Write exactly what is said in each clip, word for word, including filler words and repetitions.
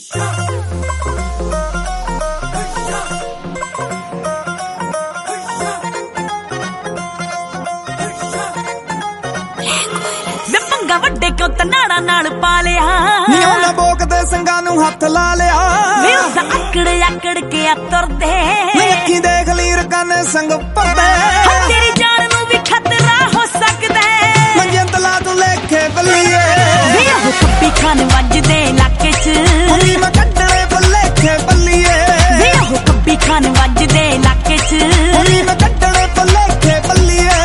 पंगा वड्डे क्यों तनाड़ा नाल पा लिया ना बोकदे संगा नू हथ ला लिया अकड़ अकड़ के तुर दे अखी देख ली रकाने संग परदे तेरी जान नू भी खतरा हो सकदा मंजे तला तू लेखे बल्लिए कब्बी खान वजदे इलाके च मैं कड्डणे बल्लेखे बल्लिए कब्बी खान वजदे इलाके च मैं कड्डणे बल्लेखे बल्लिए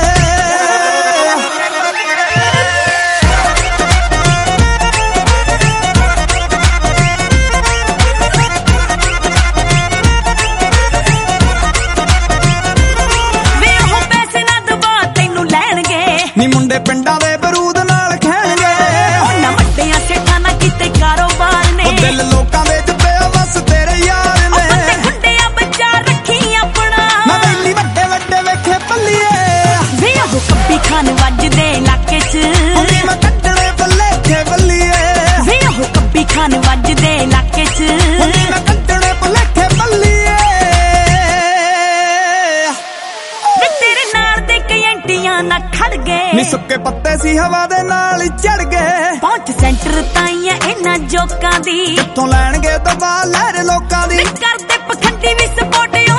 नी मुंडे पिंडा दे बरूद नाल खेणगे ना वड्डियां सेठां ना कीते कारोबार ने दिल लोकां दे च पिया बस तेरे यार ने बंदे गुंडिया बच्चा रखी अपना मैं वेली वड्डे वड्डे वेखे पल्लिए वे ओ कब्बी खान वजदे इलाके च मैं कड्डणे बल्लेखे बल्लिए वे ओ कब्बी खान वजदे इलाके च मैं कड्डणे बल्लेखे बल्लिए वे तेरे नाल दे कयंटियां ना खड़ गए नी सुक्के पत्ते सी हवा दे नाल चढ़ गए पहुंच सेंटर ताईं इन्हां जोकां दी कित्थों लैणगे दबा लहर लोकां दी करदे पखंडी भी सपोर्ट